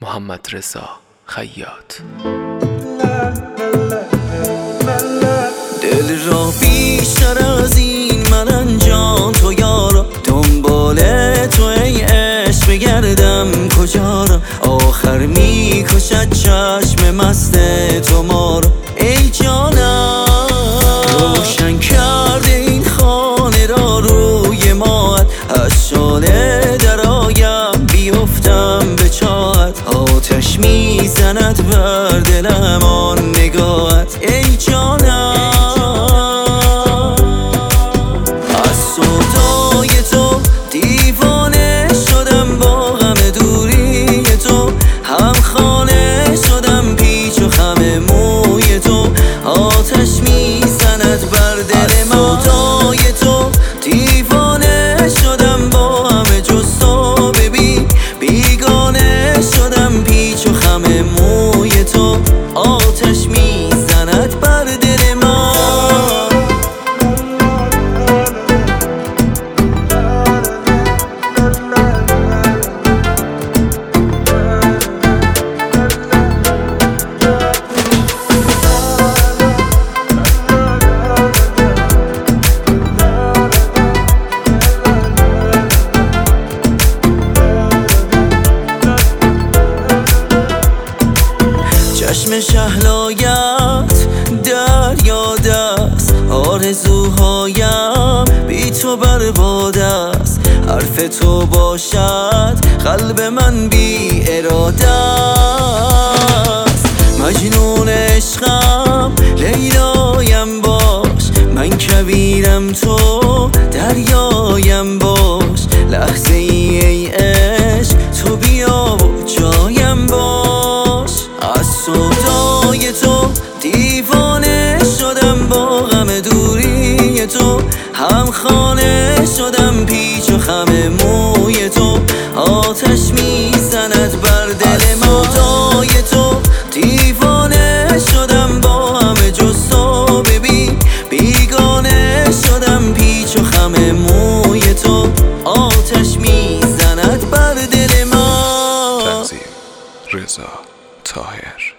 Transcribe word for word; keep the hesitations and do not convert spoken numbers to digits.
محمد رضا خیاط. دل را بیشتر از این من انجام تو یارا، دنبال تو ای عشق بگردم کجا را، آخر میکشد چشم مست تو ما را. ای جانم روشن کرده این خانه را روی ماهت، از شاله در آیم بیفتم به چاهت، آتش میزند بر دلم آن نگاهت. ای جانم از سودای تو دیوانه شدم، با غم دوری تو هم خانه شدم، پیچ و خم موی تو آتش میزند بر دل من. از سودای تو دیوانه شدم، با همه جز تو ببین بیگانه شدم، پیچ و خم موی تو آتش میزند بر دل من. چشم شهلایت دریاد است، آرزوهایم بی تو برباد است، حرف تو باشد قلب من بی اراده است. مجنون عشقم لیلایم باش، من کویرم تو دریایم باش، لحظه ای ای عشق تو بیا و جایم باش. از سودای تو دیوانه شدم، با غم دوری تو هم خانه شدم، پیچ و خم موی تو آتش میزند بر دل من. از سودای تو دیوانه شدم، با همه جز تو ببین بیگانه شدم، پیچ و خم موی تو آتش میزند بر دل من. تنظیم رضا طاهر.